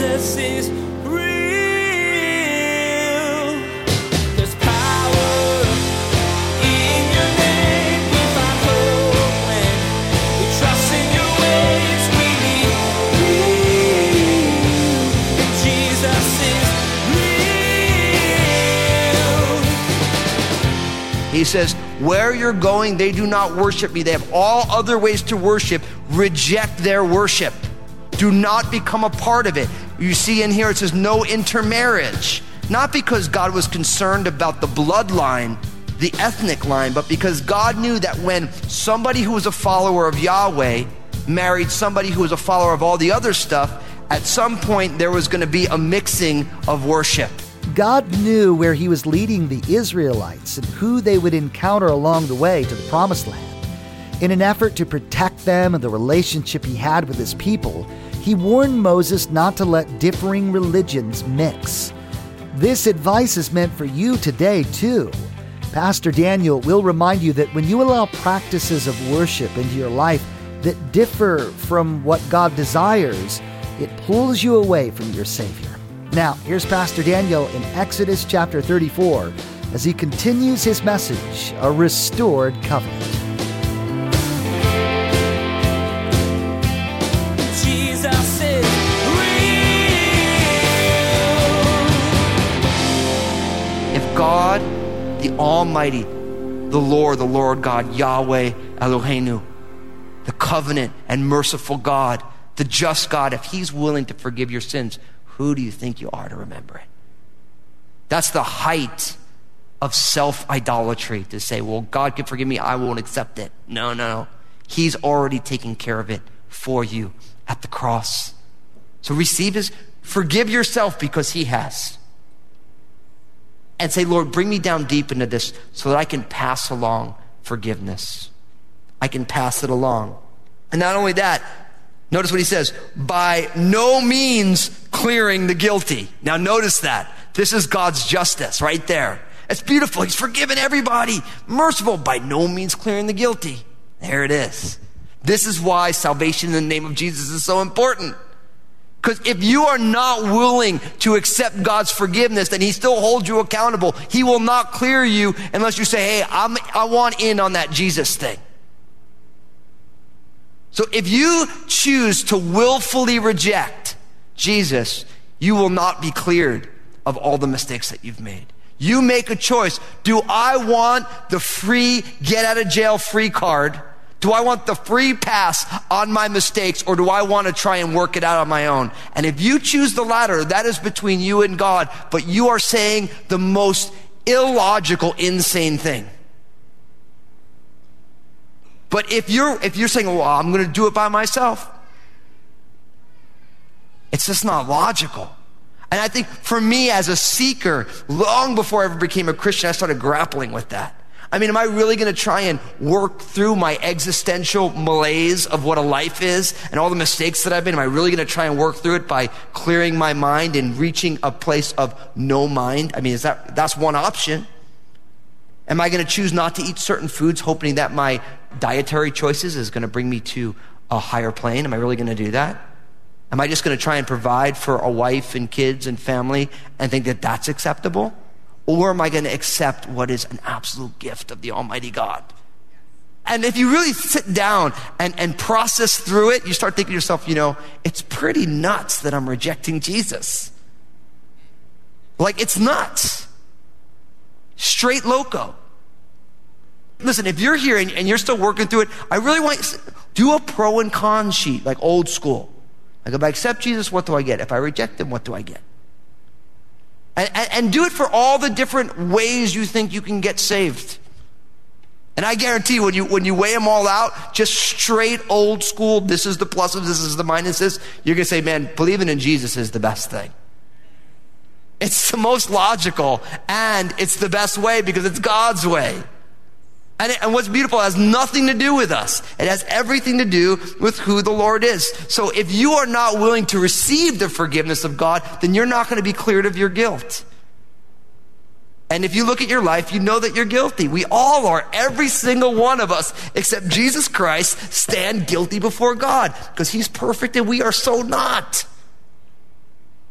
Jesus is real. There's power in your name. We find hope when we trust in your ways. We need you. Jesus is real. He says, where you're going, they do not worship me. They have all other ways to worship. Reject their worship. Do not become a part of it. You see in here, it says no intermarriage. Not because God was concerned about the bloodline, the ethnic line, but because God knew that when somebody who was a follower of Yahweh married somebody who was a follower of all the other stuff, at some point there was going to be a mixing of worship. God knew where he was leading the Israelites and who they would encounter along the way to the Promised Land. In an effort to protect them and the relationship he had with his people, he warned Moses not to let differing religions mix. This advice is meant for you today, too. Pastor Daniel will remind you that when you allow practices of worship into your life that differ from what God desires, it pulls you away from your Savior. Now, here's Pastor Daniel in Exodus chapter 34 as he continues his message, A Restored Covenant. Jesus is real. If God, the Almighty, the Lord God, Yahweh Eloheinu, the covenant and merciful God, the just God, if he's willing to forgive your sins, who do you think you are to remember it? That's the height of self-idolatry, to say, well, God can forgive me, I won't accept it. No. He's already taken care of it for you at the cross. So forgive yourself because he has. And say, Lord, bring me down deep into this so that I can pass along forgiveness. I can pass it along. And not only that, notice what he says, by no means clearing the guilty. Now notice that. This is God's justice right there. It's beautiful. He's forgiven everybody. Merciful, by no means clearing the guilty. There it is. This is why salvation in the name of Jesus is so important. Because if you are not willing to accept God's forgiveness, then he still holds you accountable. He will not clear you unless you say, hey, I want in on that Jesus thing. So if you choose to willfully reject Jesus, you will not be cleared of all the mistakes that you've made. You make a choice. Do I want the free get out of jail free card? Do I want the free pass on my mistakes, or do I want to try and work it out on my own? And if you choose the latter, that is between you and God, but you are saying the most illogical, insane thing. But if you're saying, well, I'm going to do it by myself, it's just not logical. And I think for me as a seeker, long before I ever became a Christian, I started grappling with that. I mean, am I really going to try and work through my existential malaise of what a life is and all the mistakes that I've made? Am I really going to try and work through it by clearing my mind and reaching a place of no mind? I mean, that's one option. Am I going to choose not to eat certain foods, hoping that my dietary choices is going to bring me to a higher plane? Am I really going to do that? Am I just going to try and provide for a wife and kids and family and think that that's acceptable? Or am I going to accept what is an absolute gift of the Almighty God? And if you really sit down and process through it, you start thinking to yourself, it's pretty nuts that I'm rejecting Jesus. Like, it's nuts. Straight loco. Listen, if you're here and you're still working through it, I really want you to do a pro and con sheet, like old school. Like, if I accept Jesus, what do I get? If I reject him, what do I get? And do it for all the different ways you think you can get saved. And I guarantee when you weigh them all out, just straight old school, this is the pluses, this is the minuses, you're going to say, man, believing in Jesus is the best thing. It's the most logical, and it's the best way because it's God's way. And what's beautiful, it has nothing to do with us. It has everything to do with who the Lord is. So if you are not willing to receive the forgiveness of God, then you're not going to be cleared of your guilt. And if you look at your life, you know that you're guilty. We all are. Every single one of us, except Jesus Christ, stand guilty before God because he's perfect and we are so not.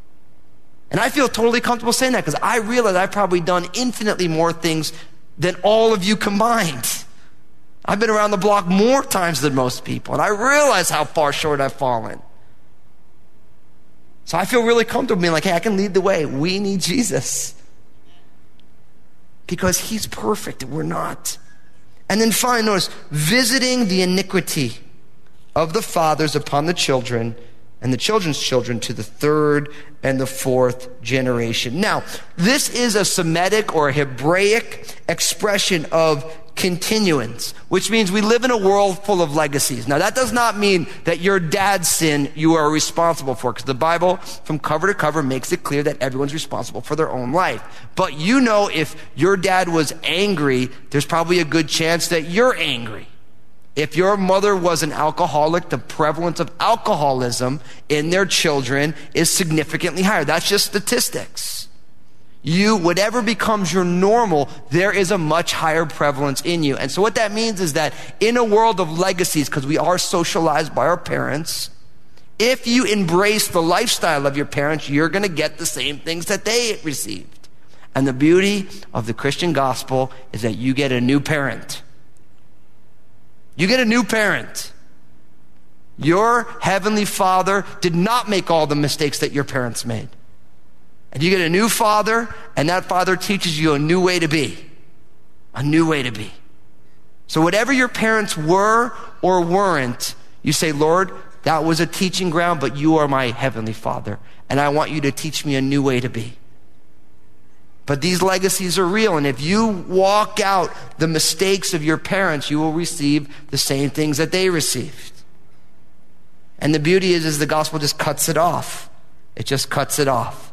And I feel totally comfortable saying that because I realize I've probably done infinitely more things than all of you combined. I've been around the block more times than most people, and I realize how far short I've fallen. So I feel really comfortable being like, hey, I can lead the way. We need Jesus because he's perfect and we're not. And then finally, notice, visiting the iniquity of the fathers upon the children and the children's children to the third and the fourth generation. Now, this is a Semitic or a Hebraic expression of continuance, which means we live in a world full of legacies. Now, that does not mean that your dad's sin you are responsible for, because the Bible from cover to cover makes it clear that everyone's responsible for their own life. But you know, if your dad was angry, there's probably a good chance that you're angry. If your mother was an alcoholic, the prevalence of alcoholism in their children is significantly higher. That's just statistics. Whatever becomes your normal, there is a much higher prevalence in you. And so what that means is that in a world of legacies, because we are socialized by our parents, if you embrace the lifestyle of your parents, you're going to get the same things that they received. And the beauty of the Christian gospel is that you get a new parent. You get a new parent. Your heavenly Father did not make all the mistakes that your parents made. And you get a new father, and that father teaches you a new way to be. A new way to be. So whatever your parents were or weren't, you say, Lord, that was a teaching ground, but you are my heavenly Father, and I want you to teach me a new way to be. But these legacies are real, and if you walk out the mistakes of your parents, you will receive the same things that they received. And the beauty is the gospel just cuts it off. It just cuts it off.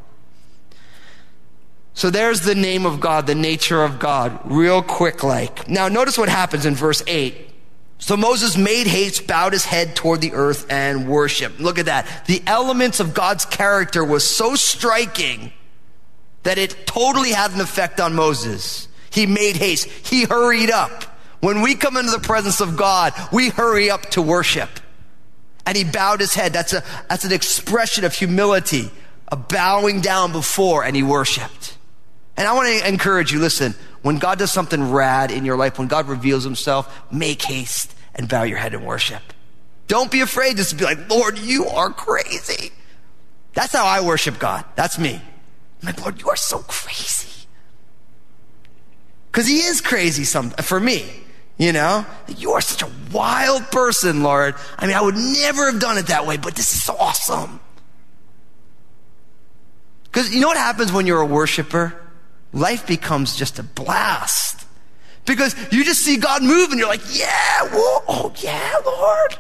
So there's the name of God, the nature of God, real quick like. Now notice what happens in verse 8. So Moses made haste, bowed his head toward the earth, and worshiped. Look at that. The elements of God's character was so striking that it totally had an effect on Moses. He made haste. He hurried up. When we come into the presence of God, we hurry up to worship. And he bowed his head. That's an expression of humility, a bowing down before, and he worshiped. And I want to encourage you, listen, when God does something rad in your life, when God reveals himself, make haste and bow your head and worship. Don't be afraid just to be like, Lord, you are crazy. That's how I worship God. That's me. I'm like, Lord, you are so crazy. Because he is crazy for me, you know? You are such a wild person, Lord. I mean, I would never have done it that way, but this is awesome. Because you know what happens when you're a worshiper? Life becomes just a blast. Because you just see God move and you're like, yeah, whoa, oh yeah, Lord.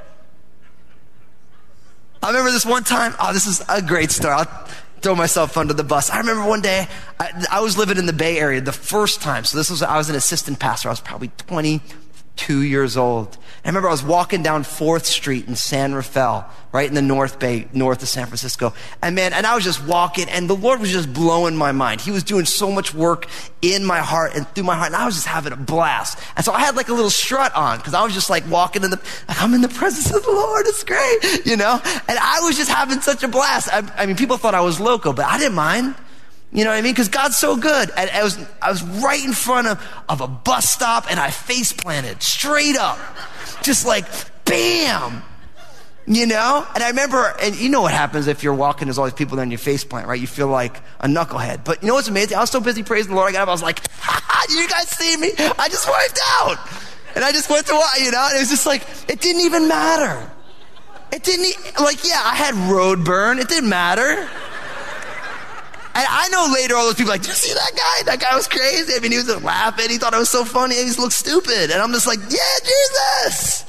I remember this one time, this is a great story. I'll throw myself under the bus. I remember one day, I was living in the Bay Area the first time. So I was an assistant pastor. I was probably 22 years old. I remember I was walking down 4th Street in San Rafael, right in the North Bay, north of San Francisco. And I was just walking, and the Lord was just blowing my mind. He was doing so much work in my heart and through my heart, and I was just having a blast. And so I had like a little strut on, because I was just like walking I'm in the presence of the Lord, it's great, you know? And I was just having such a blast. I mean, people thought I was loco, but I didn't mind. You know what I mean? Because God's so good. And I was right in front of a bus stop, and I face planted straight up. Just like, bam! You know? And I remember, and you know what happens if you're walking, there's all these people there and you face plant, right? You feel like a knucklehead. But you know what's amazing? I was so busy praising the Lord, I got up, I was like, you guys see me? I just wiped out. And I just went to, you know, and it was just like, it didn't even matter. I had road burn, it didn't matter. And I know later all those people like, did you see that guy? That guy was crazy. I mean, he was just laughing. He thought I was so funny. He just looked stupid. And I'm just like, yeah, Jesus.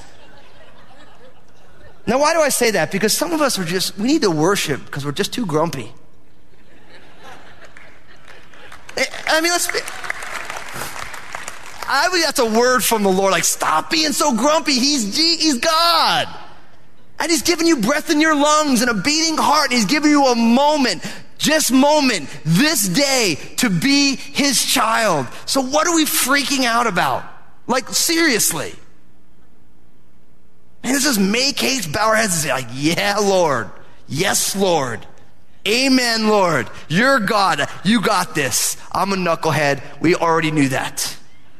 Now, why do I say that? Because some of us we need to worship because we're just too grumpy. I mean, I believe that's a word from the Lord. Like, stop being so grumpy. He's God. And he's giving you breath in your lungs and a beating heart. And he's giving you a moment, this day to be his child. So what are we freaking out about? Like, seriously. And let's just make haste, bow our heads and say like, yeah, Lord. Yes, Lord. Amen, Lord. You're God. You got this. I'm a knucklehead. We already knew that.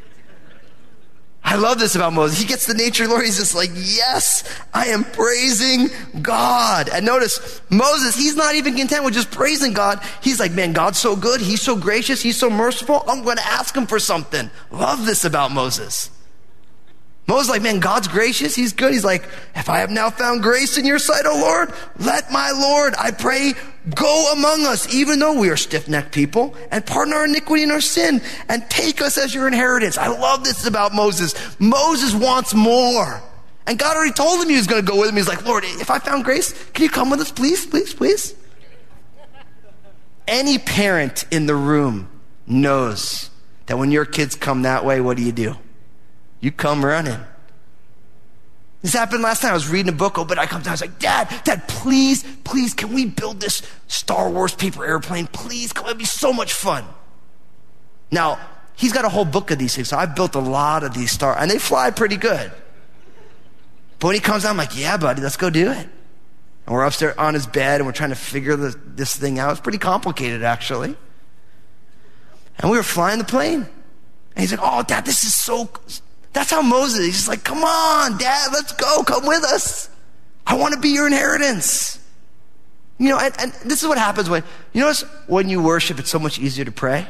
I love this about Moses. He gets the nature of the Lord. He's just like, yes, I am praising God. And notice, Moses, he's not even content with just praising God. He's like, man, God's so good. He's so gracious. He's so merciful. I'm going to ask him for something. Love this about Moses. Moses is like, man, God's gracious. He's good. He's like, if I have now found grace in your sight, O Lord, let my Lord, I pray, go among us, even though we are stiff-necked people, and pardon our iniquity and our sin, and take us as your inheritance. I love this about Moses. Moses wants more. And God already told him he was going to go with him. He's like, Lord, if I found grace, can you come with us, please, please, please? Any parent in the room knows that when your kids come that way, what do? You come running. This happened last time. I was reading a book, Obadiah comes down. I was like, Dad, please, can we build this Star Wars paper airplane? Please, it'd be so much fun. Now, he's got a whole book of these things, so I've built a lot of these and they fly pretty good. But when he comes down, I'm like, yeah, buddy, let's go do it. And we're upstairs on his bed, and we're trying to figure this thing out. It's pretty complicated, actually. And we were flying the plane. And he's like, oh, Dad, this is so... That's how Moses, he's just like, come on, Dad, let's go, come with us. I want to be your inheritance. You know, and this is what happens when you worship, it's so much easier to pray.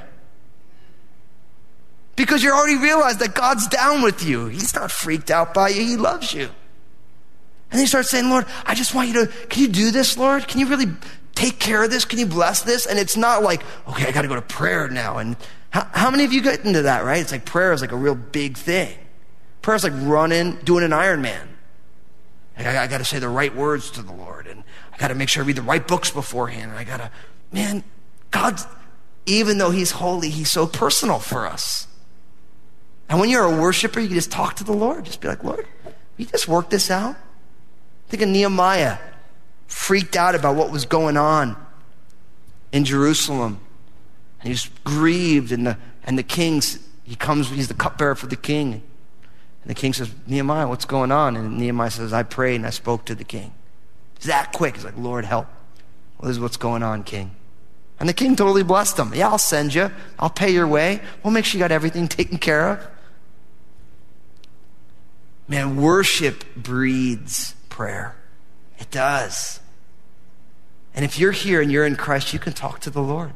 Because you already realized that God's down with you. He's not freaked out by you, he loves you. And then you start saying, Lord, I just want you to, can you do this, Lord? Can you really take care of this? Can you bless this? And it's not like, okay, I got to go to prayer now. And how many of you get into that, right? It's like prayer is like a real big thing. Prayer is like doing an Ironman. I got to say the right words to the Lord, and I got to make sure I read the right books beforehand. And God, even though he's holy, he's so personal for us. And when you're a worshiper, you can just talk to the Lord. Just be like, Lord, will you just work this out? Think of Nehemiah, freaked out about what was going on in Jerusalem. And he's grieved, and the king's, he's the cupbearer for the king. And the king says, Nehemiah, what's going on? And Nehemiah says, I prayed and I spoke to the king. It's that quick. He's like, Lord, help. Well, this is what's going on, king. And the king totally blessed him. Yeah, I'll send you. I'll pay your way. We'll make sure you got everything taken care of. Man, worship breeds prayer. It does. And if you're here and you're in Christ, you can talk to the Lord.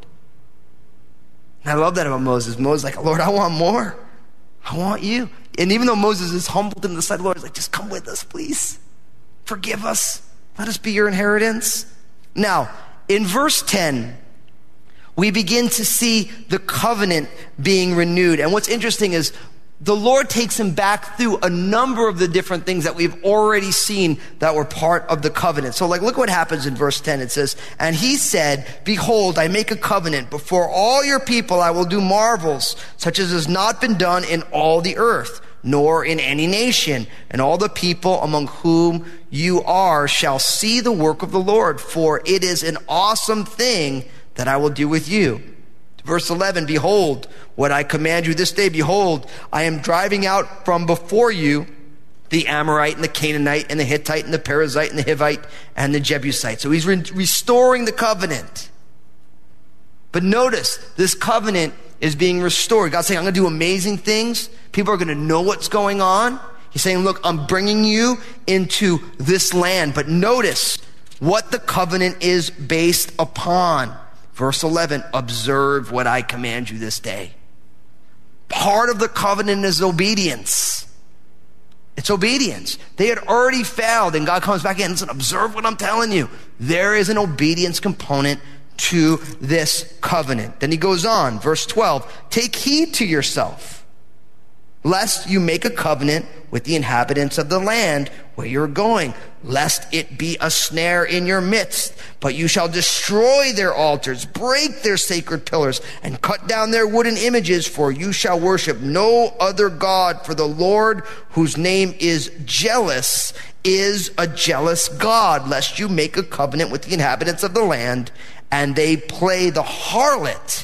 And I love that about Moses. Moses is like, Lord, I want more. I want you. And even though Moses is humbled in the sight of the Lord, he's like, just come with us, please. Forgive us. Let us be your inheritance. Now, in verse 10, we begin to see the covenant being renewed. And what's interesting is the Lord takes him back through a number of the different things that we've already seen that were part of the covenant. So look what happens in verse 10. It says, and he said, behold, I make a covenant before all your people. I will do marvels such as has not been done in all the earth, nor in any nation. And all the people among whom you are shall see the work of the Lord, for it is an awesome thing that I will do with you. Verse 11, behold, what I command you this day, behold, I am driving out from before you the Amorite and the Canaanite and the Hittite and the Perizzite and the Hivite and the Jebusite. So he's restoring the covenant. But notice, this covenant is being restored. God's saying, I'm going to do amazing things. People are going to know what's going on. He's saying, look, I'm bringing you into this land. But notice what the covenant is based upon. Verse 11, observe what I command you this day. Part of the covenant is obedience. It's obedience. They had already failed, and God comes back in and says, observe what I'm telling you. There is an obedience component to this covenant. Then he goes on, verse 12, take heed to yourself, lest you make a covenant with the inhabitants of the land where you're going, lest it be a snare in your midst. But you shall destroy their altars, break their sacred pillars, and cut down their wooden images, for you shall worship no other God, for the Lord, whose name is jealous, is a jealous God, lest you make a covenant with the inhabitants of the land, and they play the harlot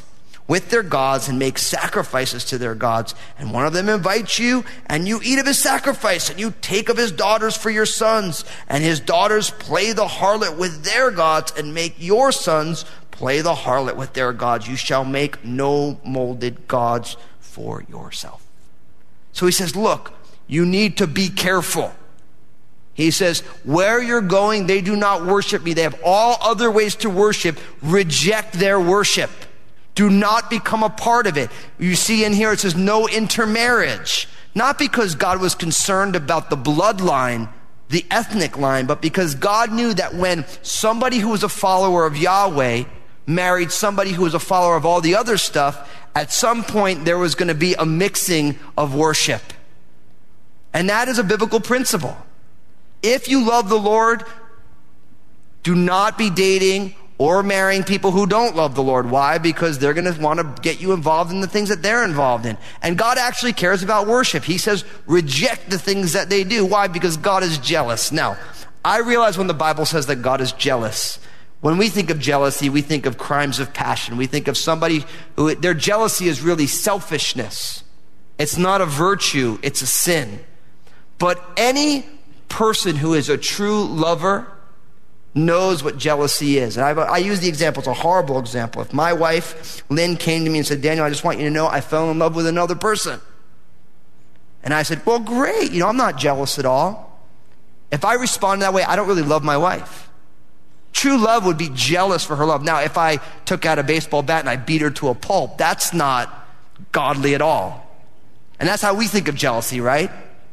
with their gods and make sacrifices to their gods. And one of them invites you, and you eat of his sacrifice, and you take of his daughters for your sons, and his daughters play the harlot with their gods, and make your sons play the harlot with their gods. You shall make no molded gods for yourself. So he says, look, you need to be careful. He says, where you're going, they do not worship me. They have all other ways to worship. Reject their worship. Do not become a part of it. You see in here, it says no intermarriage. Not because God was concerned about the bloodline, the ethnic line, but because God knew that when somebody who was a follower of Yahweh married somebody who was a follower of all the other stuff, at some point there was going to be a mixing of worship. And that is a biblical principle. If you love the Lord, do not be dating or marrying people who don't love the Lord. Why? Because they're going to want to get you involved in the things that they're involved in. And God actually cares about worship. He says, reject the things that they do. Why? Because God is jealous. Now, I realize when the Bible says that God is jealous, when we think of jealousy, we think of crimes of passion. We think of somebody who, their jealousy is really selfishness. It's not a virtue, it's a sin. But any person who is a true lover knows what jealousy is. And I use the example, it's a horrible example. If my wife, Lynn, came to me and said, Daniel, I just want you to know I fell in love with another person. And I said, well, great, I'm not jealous at all. If I respond that way, I don't really love my wife. True love would be jealous for her love. Now, if I took out a baseball bat and I beat her to a pulp, that's not godly at all. And that's how we think of jealousy, right?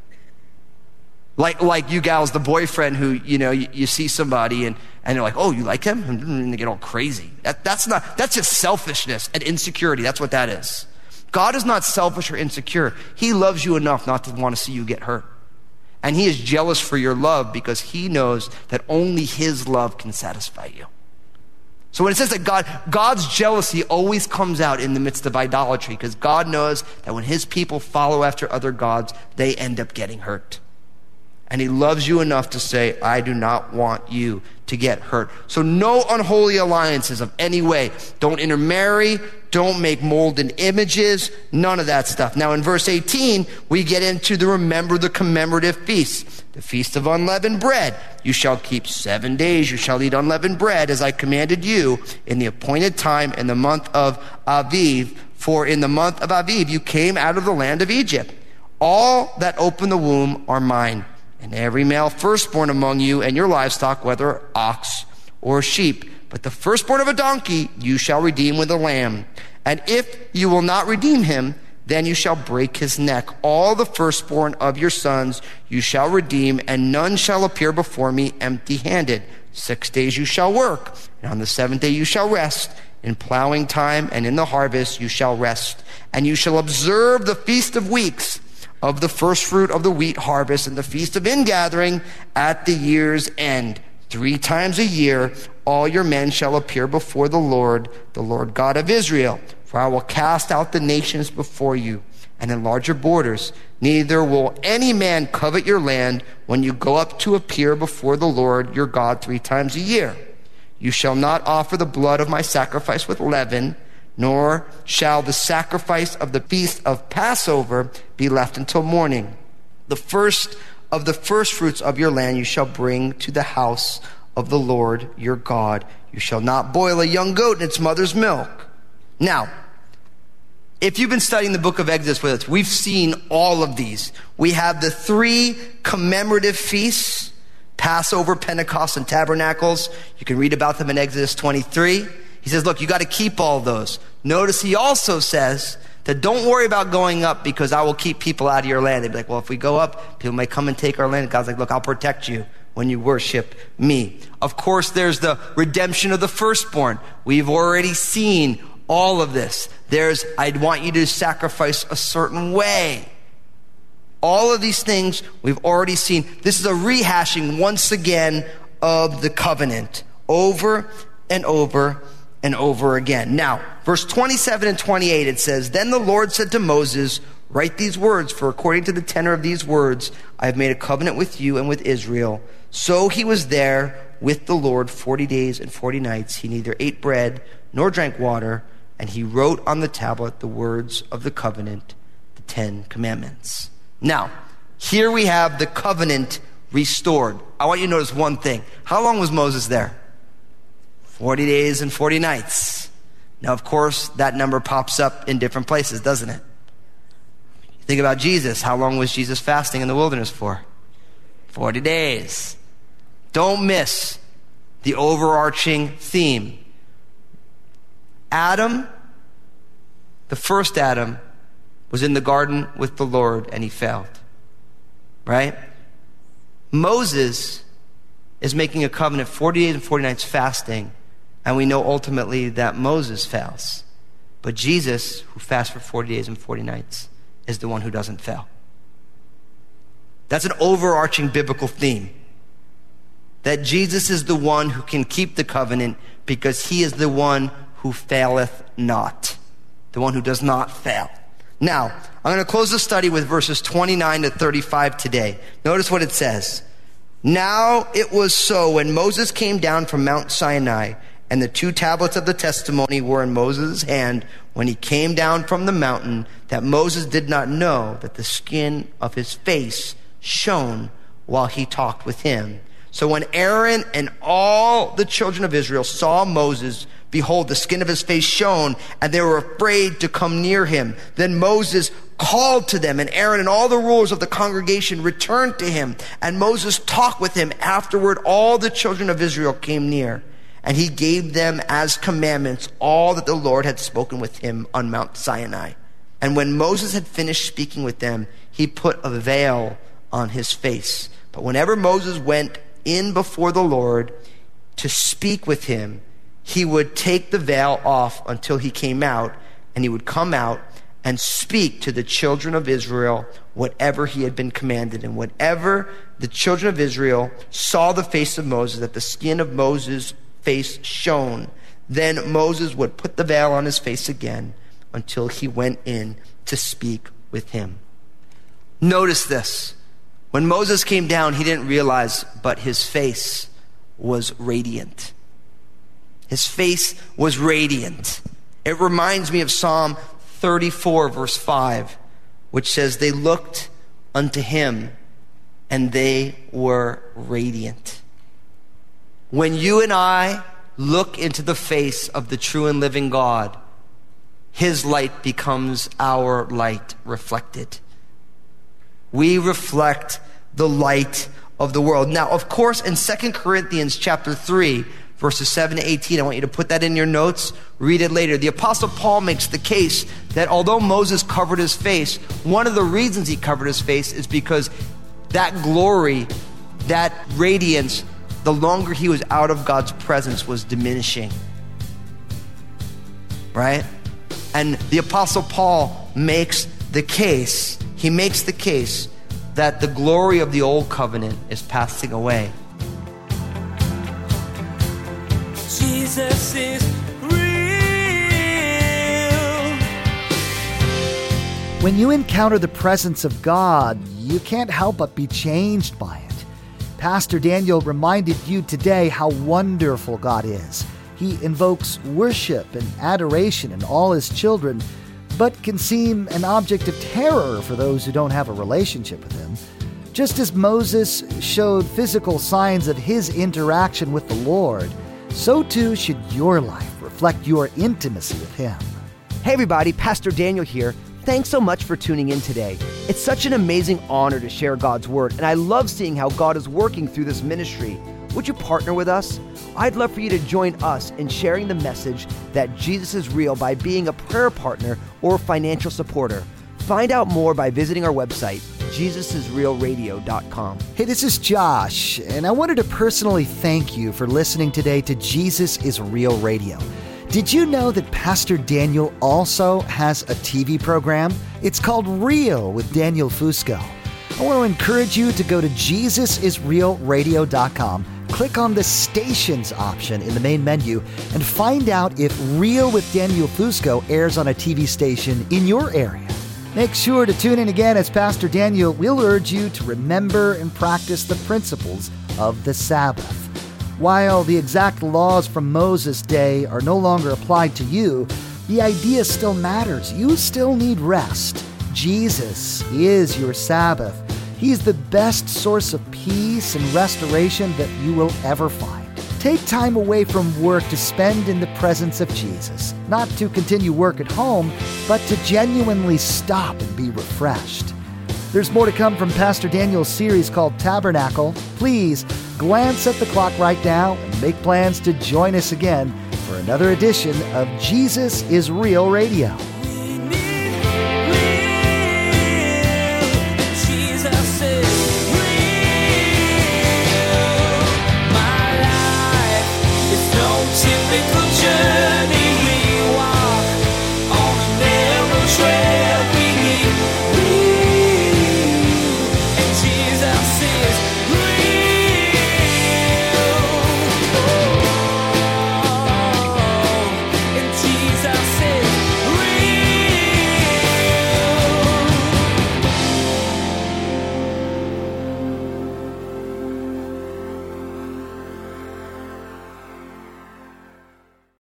Like you gals, the boyfriend who, you see somebody and they're like, oh, you like him? And they get all crazy. That's just selfishness and insecurity. That's what that is. God is not selfish or insecure. He loves you enough not to want to see you get hurt. And he is jealous for your love because he knows that only his love can satisfy you. So when it says that God's jealousy always comes out in the midst of idolatry, because God knows that when his people follow after other gods, they end up getting hurt. And he loves you enough to say, I do not want you to get hurt. So no unholy alliances of any way. Don't intermarry. Don't make molded images. None of that stuff. Now in verse 18, we get into remember the commemorative feasts. The feast of unleavened bread. You shall keep 7 days. You shall eat unleavened bread as I commanded you in the appointed time in the month of Aviv. For in the month of Aviv you came out of the land of Egypt. All that open the womb are mine. And every male firstborn among you and your livestock, whether ox or sheep. But the firstborn of a donkey you shall redeem with a lamb. And if you will not redeem him, then you shall break his neck. All the firstborn of your sons you shall redeem, and none shall appear before me empty-handed. 6 days you shall work, and on the 7th day you shall rest. In plowing time and in the harvest you shall rest. And you shall observe the feast of weeks, of the first fruit of the wheat harvest, and the feast of ingathering at the year's end. 3 times a year all your men shall appear before the Lord God of Israel. For I will cast out the nations before you and enlarge your borders. Neither will any man covet your land when you go up to appear before the Lord your God 3 times a year. You shall not offer the blood of my sacrifice with leaven, nor shall the sacrifice of the feast of Passover be left until morning. The first of the firstfruits of your land you shall bring to the house of the Lord your God. You shall not boil a young goat in its mother's milk. Now, if you've been studying the book of Exodus with us, we've seen all of these. We have the 3 commemorative feasts, Passover, Pentecost, and Tabernacles. You can read about them in Exodus 23. He says, look, you got to keep all those. Notice he also says that don't worry about going up because I will keep people out of your land. They'd be like, well, if we go up, people may come and take our land. And God's like, look, I'll protect you when you worship me. Of course, there's the redemption of the firstborn. We've already seen all of this. I'd want you to sacrifice a certain way. All of these things we've already seen. This is a rehashing once again of the covenant over and over and over again. Now, verse 27 and 28, it says, Then the Lord said to Moses, Write these words, for according to the tenor of these words, I have made a covenant with you and with Israel. So he was there with the Lord 40 days and 40 nights. He neither ate bread nor drank water, and he wrote on the tablet the words of the covenant, the 10 commandments. Now, here we have the covenant restored. I want you to notice one thing. How long was Moses there? 40 days and 40 nights. Now, of course, that number pops up in different places, doesn't it? Think about Jesus. How long was Jesus fasting in the wilderness for? 40 days. Don't miss the overarching theme. Adam, the first Adam, was in the garden with the Lord and he failed. Right? Moses is making a covenant 40 days and 40 nights fasting, and we know ultimately that Moses fails. But Jesus, who fasts for 40 days and 40 nights, is the one who doesn't fail. That's an overarching biblical theme. That Jesus is the one who can keep the covenant because he is the one who faileth not. The one who does not fail. Now, I'm going to close the study with verses 29 to 35 today. Notice what it says. Now it was so when Moses came down from Mount Sinai, and the 2 tablets of the testimony were in Moses' hand when he came down from the mountain, that Moses did not know that the skin of his face shone while he talked with him. So when Aaron and all the children of Israel saw Moses, behold, the skin of his face shone, and they were afraid to come near him. Then Moses called to them, and Aaron and all the rulers of the congregation returned to him, and Moses talked with him. Afterward, all the children of Israel came near, and he gave them as commandments all that the Lord had spoken with him on Mount Sinai. And when Moses had finished speaking with them, he put a veil on his face. But whenever Moses went in before the Lord to speak with him, he would take the veil off until he came out, and he would come out and speak to the children of Israel whatever he had been commanded. And whenever the children of Israel saw the face of Moses, that the skin of Moses' face shone, then Moses would put the veil on his face again until he went in to speak with him. Notice this. When Moses came down, he didn't realize, but his face was radiant. His face was radiant. It reminds me of Psalm 34, verse 5, which says, they looked unto him, and they were radiant. When you and I look into the face of the true and living God, his light becomes our light reflected. We reflect the light of the world. Now, of course, in 2 Corinthians chapter 3, verses 7 to 18, I want you to put that in your notes, read it later. The Apostle Paul makes the case that although Moses covered his face, one of the reasons he covered his face is because that glory, that radiance, the longer he was out of God's presence, was diminishing. Right? And the Apostle Paul makes the case, that the glory of the old covenant is passing away. Jesus is real. When you encounter the presence of God, you can't help but be changed by it. Pastor Daniel reminded you today how wonderful God is. He invokes worship and adoration in all his children, but can seem an object of terror for those who don't have a relationship with him. Just as Moses showed physical signs of his interaction with the Lord, so too should your life reflect your intimacy with him. Hey everybody, Pastor Daniel here. Thanks so much for tuning in today. It's such an amazing honor to share God's Word, and I love seeing how God is working through this ministry. Would you partner with us? I'd love for you to join us in sharing the message that Jesus is real by being a prayer partner or financial supporter. Find out more by visiting our website, JesusIsRealRadio.com. Hey, this is Josh, and I wanted to personally thank you for listening today to Jesus is Real Radio. Did you know that Pastor Daniel also has a TV program? It's called Real with Daniel Fusco. I want to encourage you to go to JesusIsRealRadio.com, click on the Stations option in the main menu, and find out if Real with Daniel Fusco airs on a TV station in your area. Make sure to tune in again as Pastor Daniel will urge you to remember and practice the principles of the Sabbath. While the exact laws from Moses' day are no longer applied to you, The idea still matters. You still need rest. Jesus is your Sabbath. He's the best source of peace and restoration that you will ever find. Take time away from work to spend in the presence of Jesus, not to continue work at home, but to genuinely stop and be refreshed. There's more to come from Pastor Daniel's series called Tabernacle. Please glance at the clock right now and make plans to join us again for another edition of Jesus is Real Radio.